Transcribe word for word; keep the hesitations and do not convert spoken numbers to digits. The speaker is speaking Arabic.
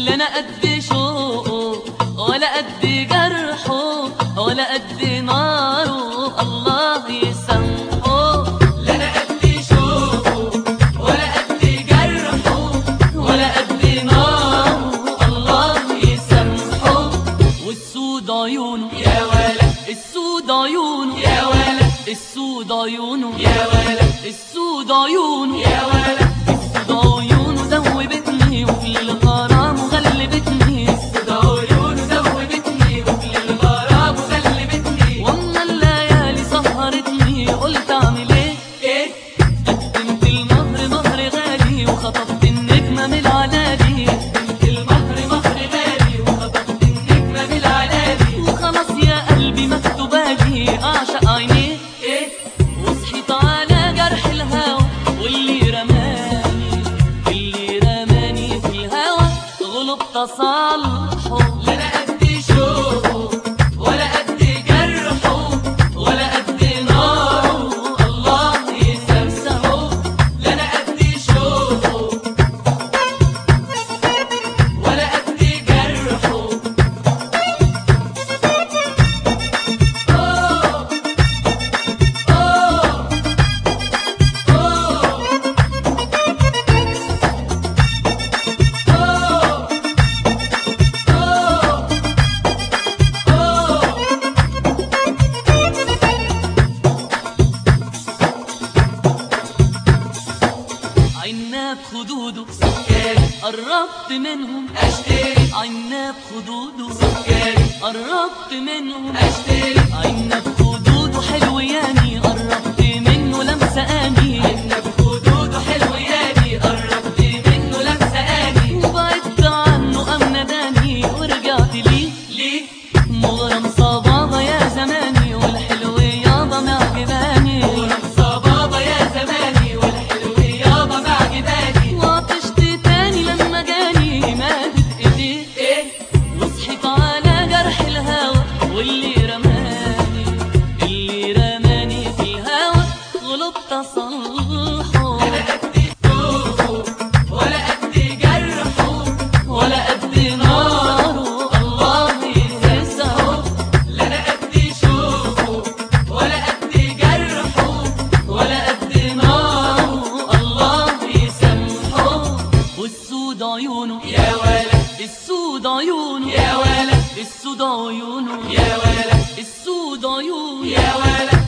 لا انا قد شوقه ولا قد جرحه ولا قد ناره الله يسامحه. لا انا قد شوقه ولا قد جرحه ولا قد ناره الله يسامحه. والسود عيونه يا ولد، السود عيونه يا ولد، السود عيونه يا ولد، السود عيونه يا ولد، السود عيونه ذوبتني وفي الغرام غلبتني. السود عيونه ذوبتني وفي الغرام غلبتني. واما الليالي سهرتني قلت اعمل ايه؟ ايه؟ قدمت المهر مهر غالي وخطفت النجمة من العلالي. قدمت المهر مهر غالي وخطفت النجمة من العلالي. وخلاص يا قلبي مكتوبالي اعشق عينيه. ايه؟ وصحيت على جرح الهوى واللي رماني اللي رماني في الهوى غلبت اصالحه. لا انا قد شوقه ولا قد جرحه ولا قد ناره الله يسامحه. لا انا قد شوقه ولا قد جرحه. أوه أوه عناب خدوده سكري قربت منهم اشتري، عناب خدوده سكري قربت منهم اشتري، عناب خدوده حلو ياني قربت منه لمسة اني. عنب خدوده حلو ياني قربت منه لمسة اني. وبعدت عنه ام نداني ورجعت ليه ليه؟ مغرم صبابة يا زماني والحلو يابا معجباني. ورمصة بابا يا زماني والحلو يابا معجباني. وعطشت تاني لما جاني مادت ايديه. ايه؟ وصحيت على جرح الهوى واللي رماني اللي رماني في الهوى غلبت اصلحه. انا قد شوقه ولا قد جرحه ولا قد ناره الله يسامحه. لا انا قد شوقه ولا قد جرحه ولا قد ناره الله يسامحه. والسود عيونه يا ولد، السود عيونه يا ولد، السود عيونه يا ولد، السود عيونه يا ولد،